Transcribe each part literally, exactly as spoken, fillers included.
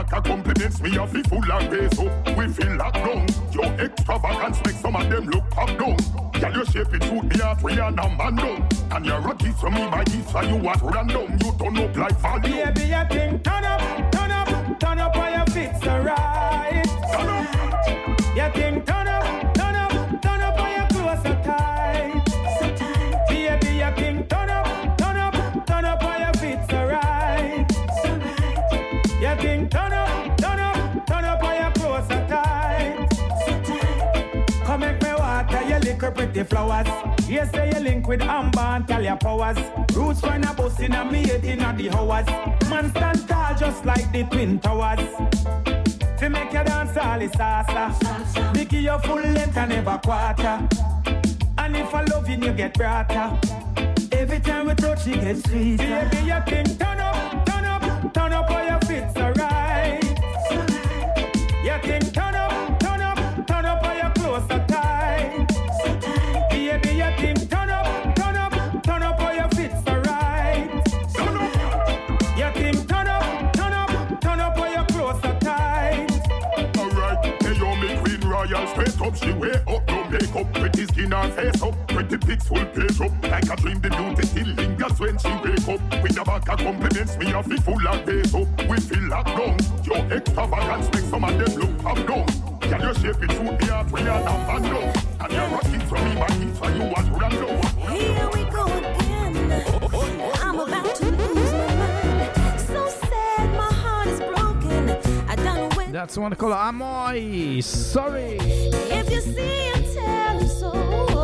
back a compliments me a fi full and race up. We feel locked down. Your extravagance make some of them look up down. Girl, you shape it suit me out, we are now man down. And you're a kiss from me, my kiss for you at random. You turn up like volume. Baby, you think turn up, turn up, turn up while your fit's alright. Turn up. You think turn up, turn up, turn up while your clothes so tight. So tight. Baby, you think turn up, turn up, turn up while your fit's alright. So right. You think turn up, turn up, turn up while your clothes so tight. So tight. Come make me water your little pretty flowers. Yes, say you link with Amber and tell your powers. Roots find a bus in a me head in a the hours. Man stand tall just like the Twin Towers. Fi make you dance all the salsa. Make you full length and never quarter. And if I love you, you get brighter. Every time we touch, you get sweeter. Baby, you think turn up, turn up, turn up how your fit's alright. You think turn up, turn up, turn up how your clothes are tight. Baby, you think turn up, turn up, turn up how your fit's alright. You think turn up, turn up, turn up how your clothes are tight. Alright, hey yo, me queen royal straight up. She way up, no makeup, pretty skin and face up. Pretty pics full page up. Like a dream, the beauty still lingers when she wake up. With a back of compliments, me a fi full and base up. We feel locked down. Your extravagance make some of them look up down. Can you shape it through the art, we are now man down. And you're rocking for me, my kids for you at random. Here we go again. I'm about to lose my mind. So sad, my heart is broken. I don't know when. That's one called Amoy. Sorry. If you see him, tell him so.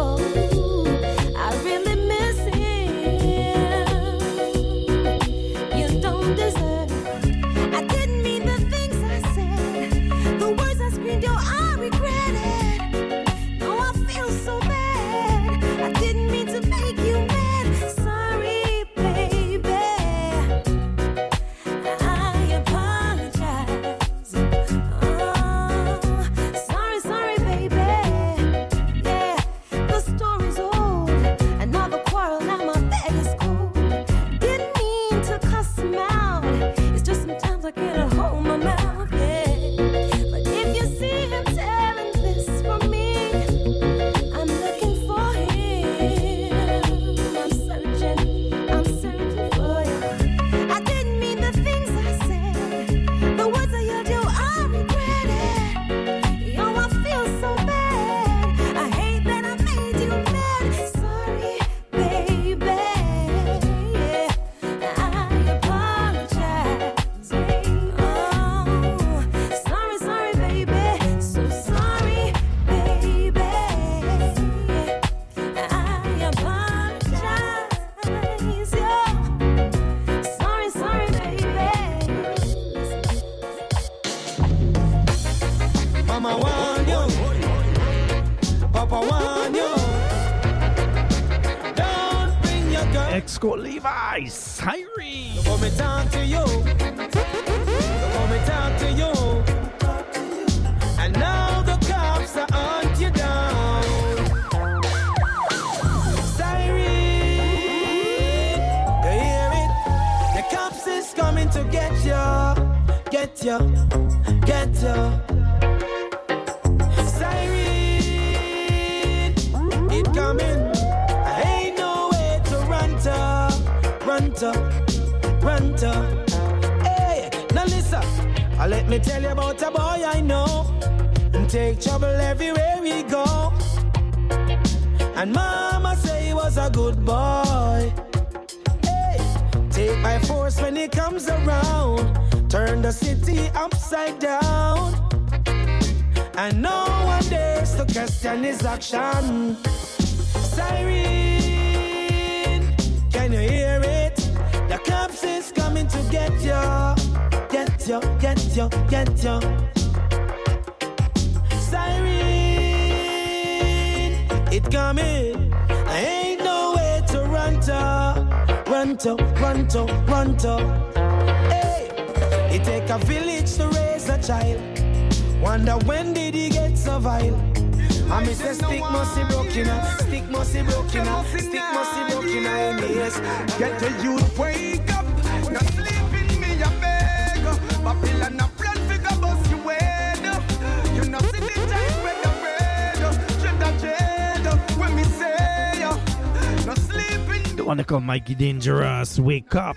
I really miss him. You don't deserve it. I didn't mean the things I said. The words I screamed, yo, I regret it. No, I feel so bad. I didn't mean to make you mad. Sorry, baby. I apologize. Oh, sorry, sorry, baby. Yeah, the story's old. Another quarrel, now my bed is cold. Didn't mean to cuss him out. It's just sometimes I can't hold my mouth. Yeah, but if you see him, tell him this from me. I'm looking for him. I'm searching, I'm searching for you. I didn't mean the things I said. The words I yelled, yo, I regret it. Yo, I feel so bad. I hate that I made you mad. Sorry, baby. Yeah, I apologize. Oh, sorry, sorry, baby. So sorry, baby. Yeah, I apologize. Yeah, sorry, sorry, baby. Mama want you, Papa want you. Don't bring your girl. Escort Levi. Siren. Let me talk to you. Let me talk to you. And now the cops are on you down. Siren, you hear it? The cops is coming to get you, get you, get you. Siren, it coming. I ain't no way to run to, run to, run to. Hey, now listen, uh, let me tell you about a boy I know, and take trouble everywhere we go. And mama say he was a good boy. Hey, take by force when he comes around, turn the city upside down. And no one dares to question his action. Siren, can you hear it? The cops is coming to get you, get you, get you, get you. Siren, it coming. I ain't no way to run to, run to, run to, run to. Hey, it take a village to raise a child. Wonder when did he get so vile? I miss a stick must be broken, stick must be broken, stick must be broken. Yes, get the youth wake up, not sleeping me a beg. Babylon a plan One they call Mikey Dangerous. Wake up.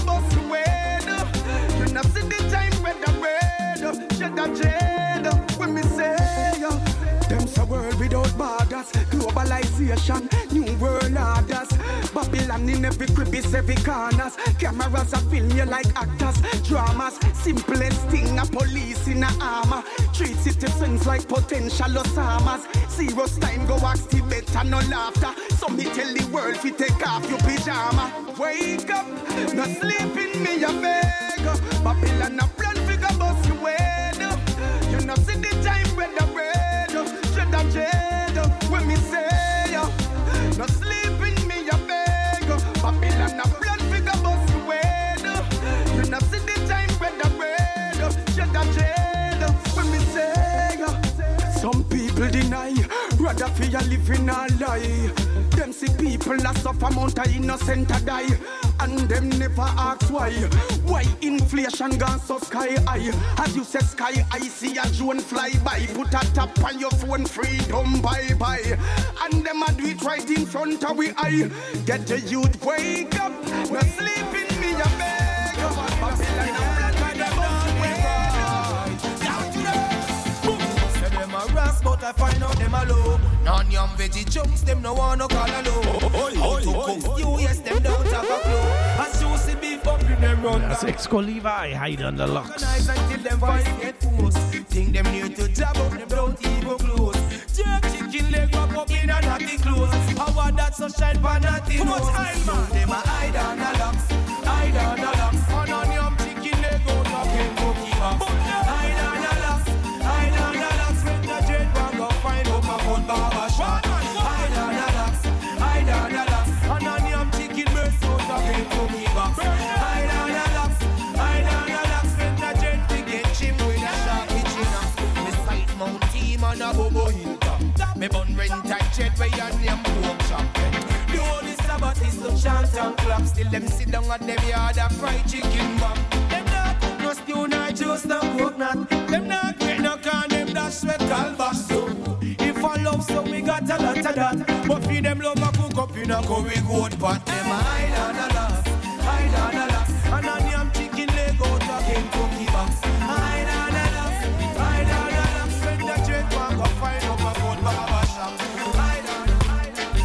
World without borders, globalization, new world orders. Babylon in every crevice, every corners. Cameras are film you like actors, dramas. Simplest thing, a police in a armor. Treat citizens like potential Osamas. Serious time, go ask Tibet and no laughter. So me tell the world if you take off your pyjama. Wake up, no sleeping me a beg. Babylon a plan figure bust you head. You know see the time when the bread. When me say yo, no sleeping me a beg. Babylon a plan figure bust you head. You know see the time when the bread. Shed a jade. When me say yo, some people deny, rather fear living a lie. Them see people a suffer amount of innocent a die. And them never ask why. Why inflation gone so sky high? As you say sky high, see a drone fly by. Put a tap on your phone, freedom bye bye. And them a do it right in front of we eye. Get the youth wake up, no sleeping me a beg. Babylon a blood by the bus. Say them a ras, but I find out them a low. Non-yum veggie chunks, them no want no call a low. How to cook you, yes, them don't have a clue. As you see beef up in them run. That's Exco Levi, hide on the locks. Until them voice get forced. Think them new to job up, them don't even close. Jerk chicken leg up up in a naughty clothes. How about that so shine for nothing? Too much time, man. Them a hide on the locks, hide on the locks. On onion chicken leg out of them cookie box. Hide on the locks, hide on the locks. When the dread one go find up a foot barber shop. Hide on the locks, hide on the locks. On onion chicken burst out of them cookie box. Hide on the locks, hide on the locks. When the dread we get chim with a sharp kitchen up. Me sight mount team and a bobo hinter. Me bun rent and jet where your name pork chop. The only Sabbath is to chant and clap. Still them sit down at them yard and fried chicken bam. Them not cook no stew, not just no coconut. Them not get no can, them dash with calbas. So if I love so we got a lot of that. But feed them love a cook up in a curry goat pot. Them a hide on the locks, hide on the locks. And a yam chicken leg out again cookie box. Hide on the locks, hide on the locks. When the dread one go find up a food barber shop. Hide on the hide on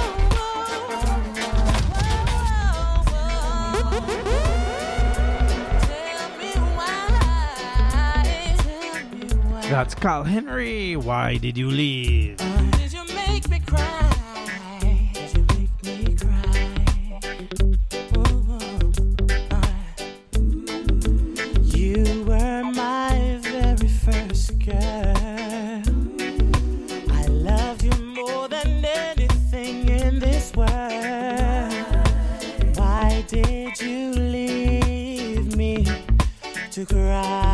the That's Carl Henry. Why did you leave? Did you make me cry? Did you make me cry? Ooh, uh, you were my very first girl. I love you more than anything in this world. Why did you leave me to cry?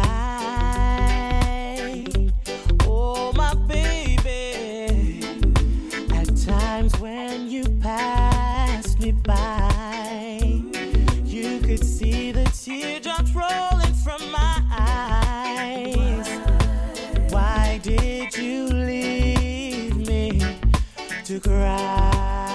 When you passed me by, you could see the teardrops rolling from my eyes. Why did you leave me to cry?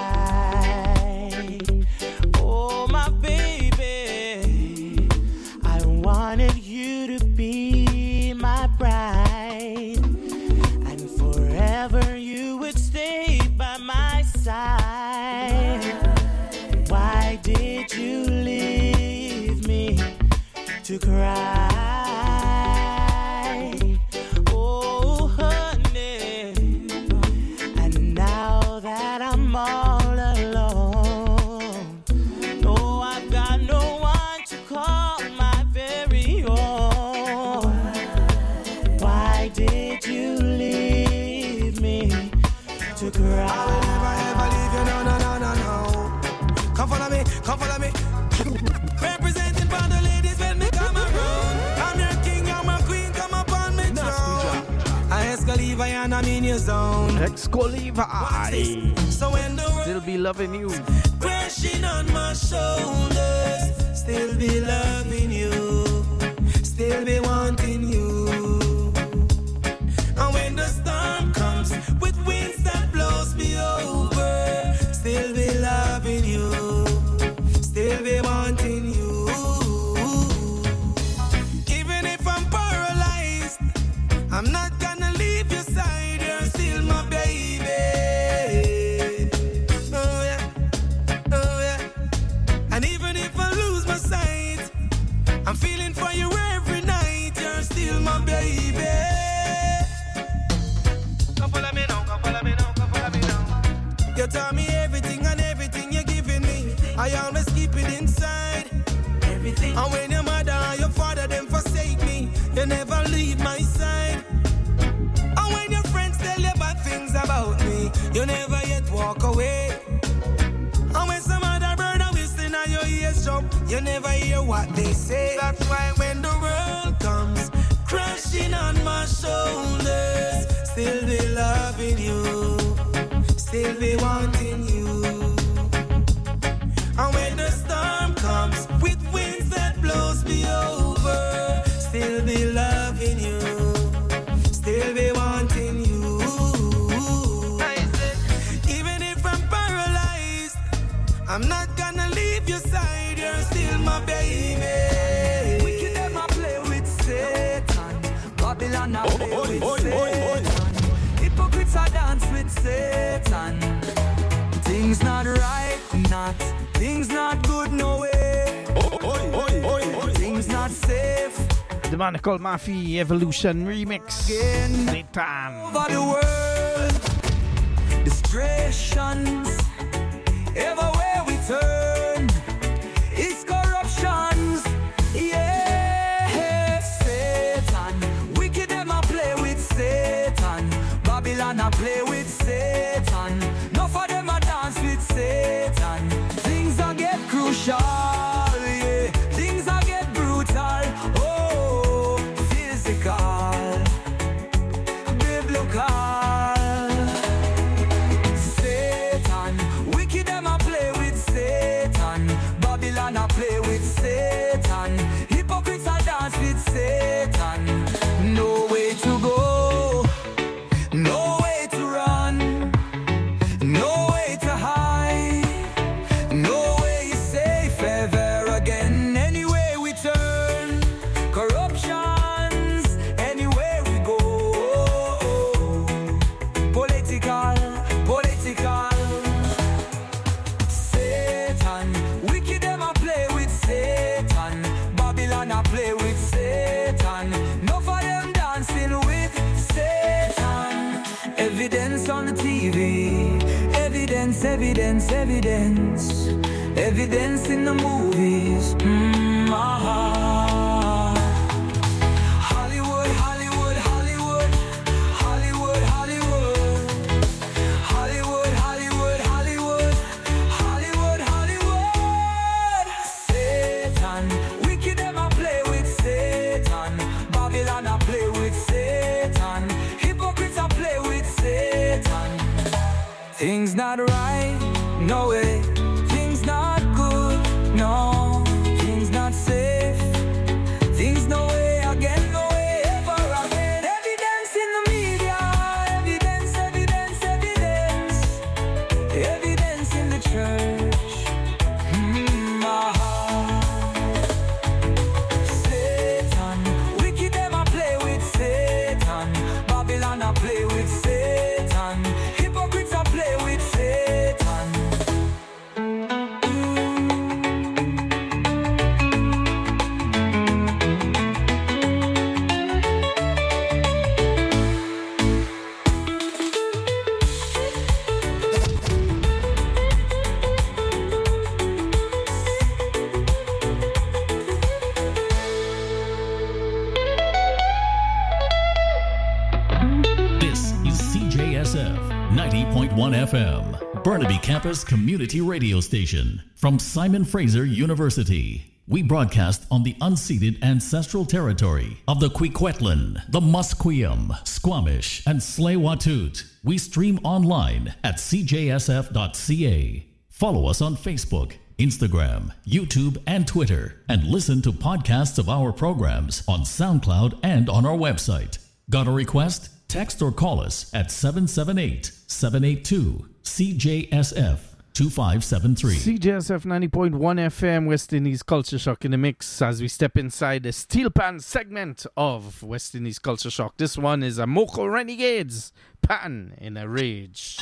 Oh, my baby, I wanted you to be my bride, and forever you would stay by my side. Why did you leave me to cry? Oh, honey. And now that I'm all alone, no, I've got no one to call my very own. Why did you leave me to cry? I will never ever leave you, no, no, no, no, no. Come follow me, come follow me. Representing for the ladies when me come around. I'm your king, I'm my queen, come up on me throne. I ask a Levi and I'm in your zone. Exco Levi. So when the world Still be loving you. crashing on my shoulders, still be loving you, still be wanting you. And when the storm comes with winds that blows me over, still be loving you. never leave my side. And when your friends tell you bad things about me, you never yet walk away. And when some other brother whistling at your ears jump, you never hear what they say. That's why when the world comes crashing on my shoulders, still be loving you, still be wanting you. And when the storm comes with winds that blows me over, still be loving you, still be wanting you. I said, even if I'm paralyzed, I'm not gonna leave your side, you're still my baby. We can never play with Satan, Babylon I play oh, with oh, Satan. Oh, hypocrites I dance with Satan. Things not right, not. Things not good, no way. Oh, oi, oi, oi, oi. Things not safe. The man called Mafia Evolution Remix. Again, Satan. over the world, distractions. Everywhere we turn, it's corruptions. Yeah, Satan. Wicked them I play with Satan. Babylon I play with Satan. No for them I dance with Satan. Things I get crucial, yeah. Things I get brutal. Oh, physical, biblical. Satan, wicked them I play with Satan. Babylon I play with Satan. Hypocrites I dance with Satan. No way to go, no way to run, no way to hide, no way safe ever again. Anywhere we turn, corruptions, anywhere we go. Political, political. Satan, wicked them I play with Satan. Babylon I play with Satan. No for them dancing with Satan. Evidence on the T V. Evidence, evidence, evidence. Evidence in the movies. Mm, ah. Hollywood, Hollywood, Hollywood. Hollywood, Hollywood. Hollywood, Hollywood, Hollywood. Hollywood, Hollywood. Satan, wicked them I play with Satan. Babylon I play with Satan. Hypocrites I play with Satan. Things not right, no way. Things not good, no. Things not safe. Things no way again, no way ever again. Evidence in the media. Evidence, evidence, evidence. Evidence in the church. Mm, ah. Satan, wicked them I play with Satan. Babylon I play with Satan. Hypocrites I play with Satan. This is C J S F ninety point one F M, Burnaby Campus Community Radio Station from Simon Fraser University. We broadcast on the unceded ancestral territory of the Kwikwetlan, the Musqueam, Squamish, and Tsleil-Waututh. We stream online at c j s f dot c a. Follow us on Facebook, Instagram, YouTube, and Twitter, and listen to podcasts of our programs on SoundCloud and on our website. Got a request? Text or call us at seven seven eight, seven eight two, C J S F two five seven three. C J S F ninety point one F M, West Indies Culture Shock in the mix as we step inside the Steel Pan segment of West Indies Culture Shock. This one is a Moko Renegades, Pan in a Rage.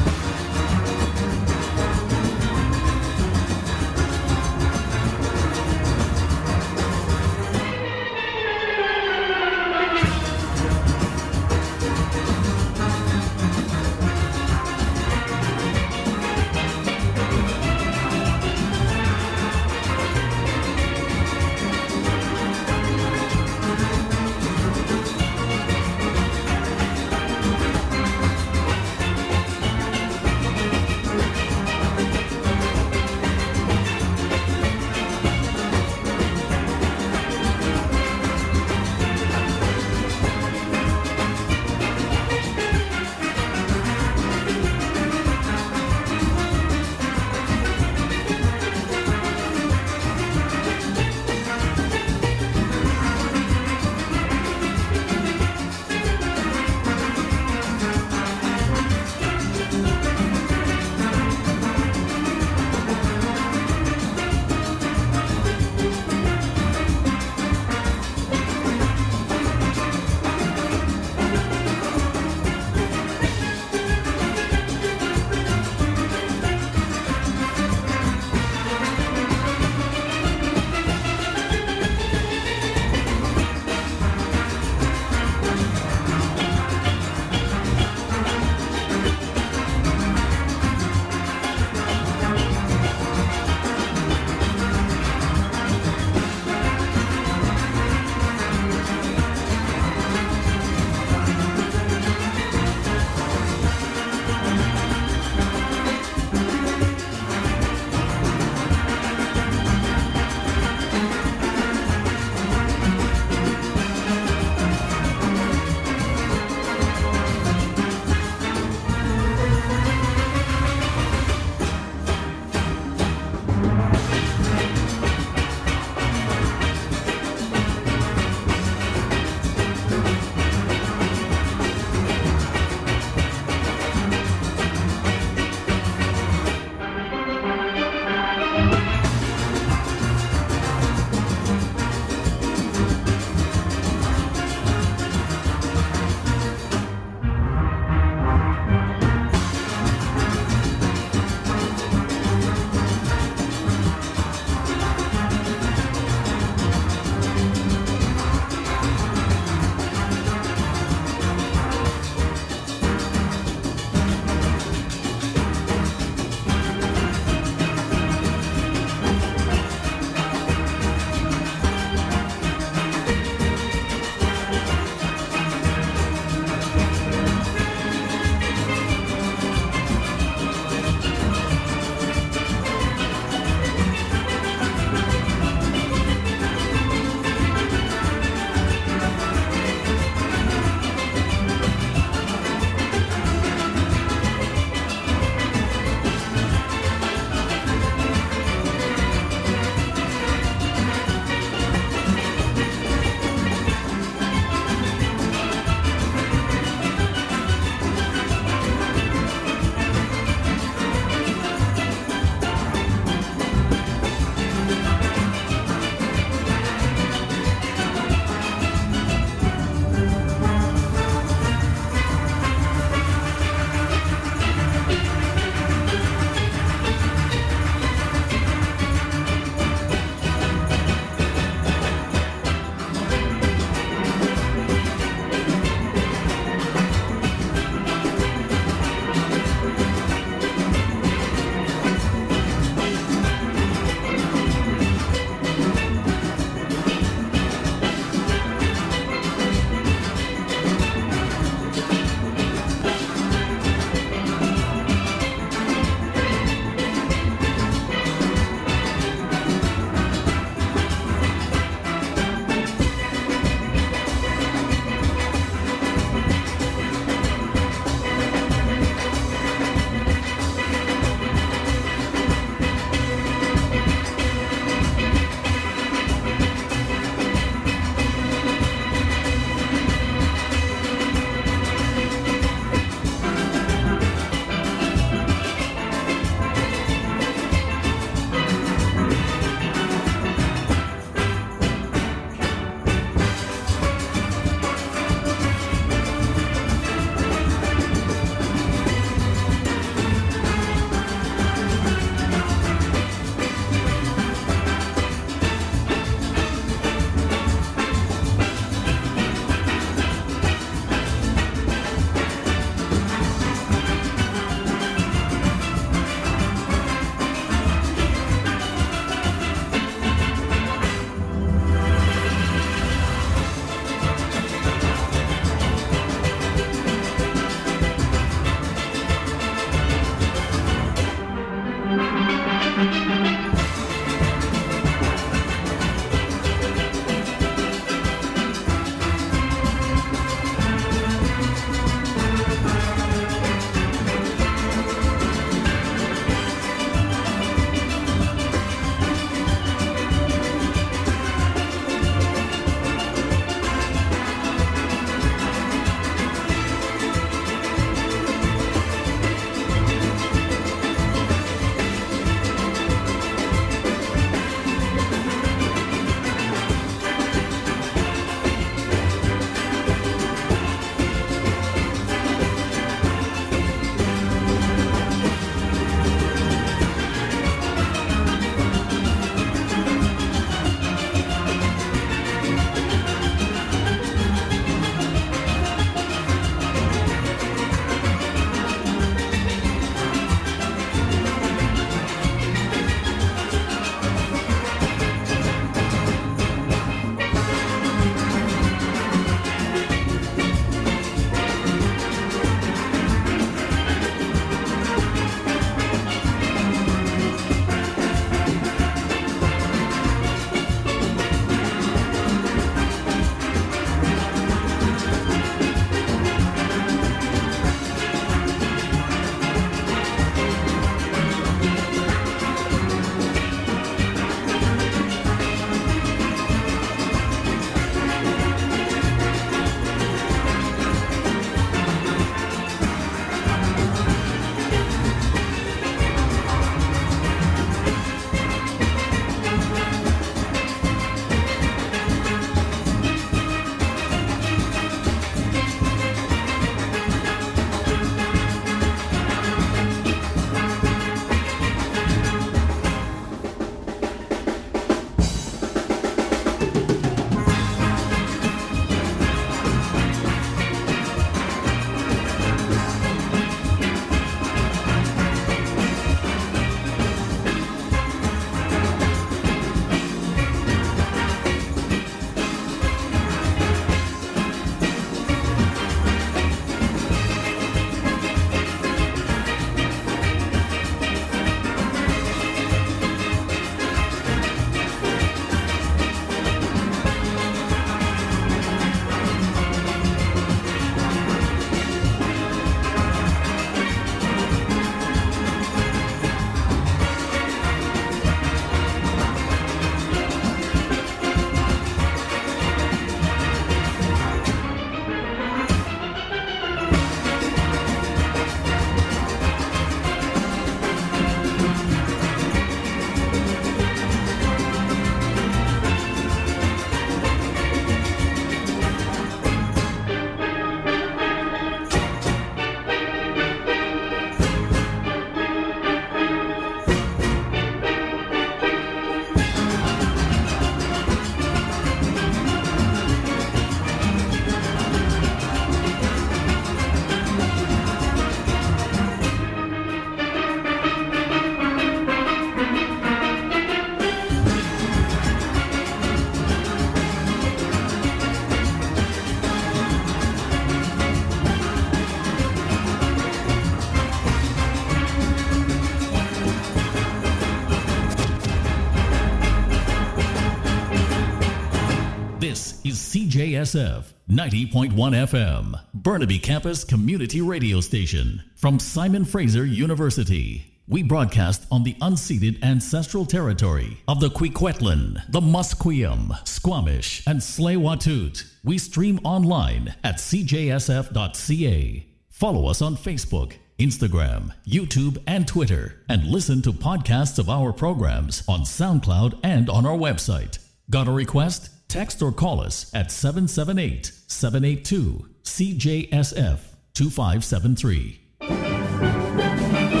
This is C J S F ninety point one F M, Burnaby Campus Community Radio Station from Simon Fraser University. We broadcast on the unceded ancestral territory of the Kwikwetlan, the Musqueam, Squamish, and Tsleil-Waututh. We stream online at c j s f dot c a. Follow us on Facebook, Instagram, YouTube, and Twitter, and listen to podcasts of our programs on SoundCloud and on our website. Got a request? Text or call us at seven seven eight, seven eight two, C J S F two five seven three.